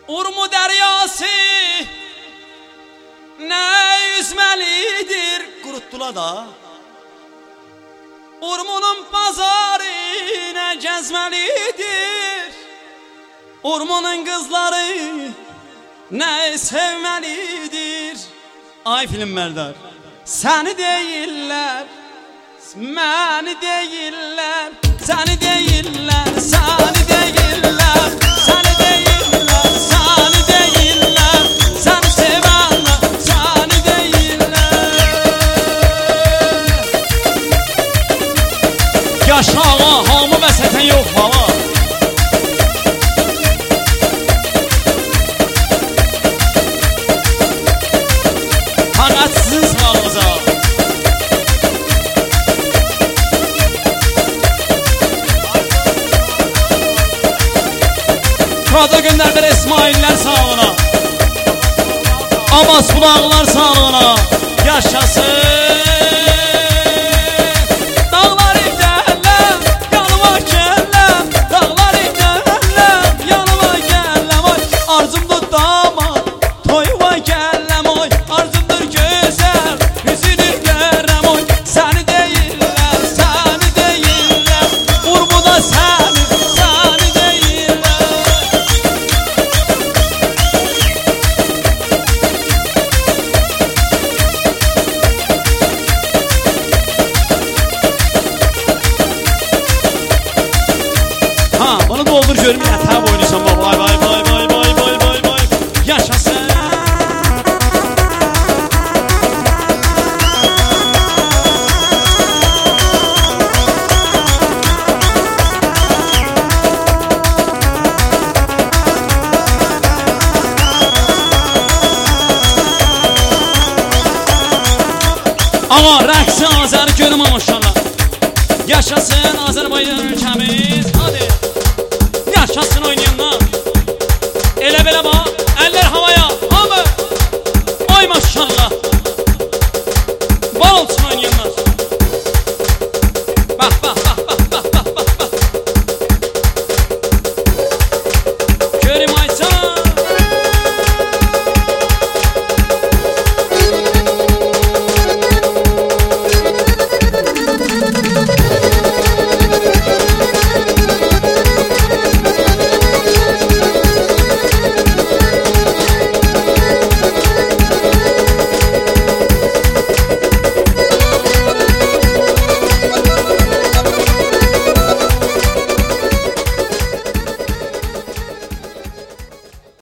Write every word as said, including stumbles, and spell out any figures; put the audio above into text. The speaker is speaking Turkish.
Urmu deryası ne yüzmelidir kuruttular da. Urmunun pazarı ne gezmelidir. Urmunun kızları ne sevmelidir. Ay film Merdar, seni değiller, beni değiller, seni değiller, seni değiller, seni değiller, seni değiller, seni sevenler, seni değiller. Yaşa ağa, hamı ve seten yok baba. Fakat sizin sağlığınıza. Kadı gönderdir İsmail'ler sağlığına. Abbas bulağlar sağlığına. Yaşasın. Dağlar ilerler, yanıma gelem. Dağlar ilerler, yanıma gelem. Oy arzumdu damat, toyuma gelem. Oy arzumdur güzel, yüzünü görem. Oy seni değiller, seni değiller. Urmu da seni, seni değiller. Ha, bunu doldur görüm yatağa boynuysan baba. Vay vay vay vay vay vay vay vay. Yaşasın. Ama rəqsi Azər görüm maşallah. Yaşasın Azərbaycan ülkəmiz.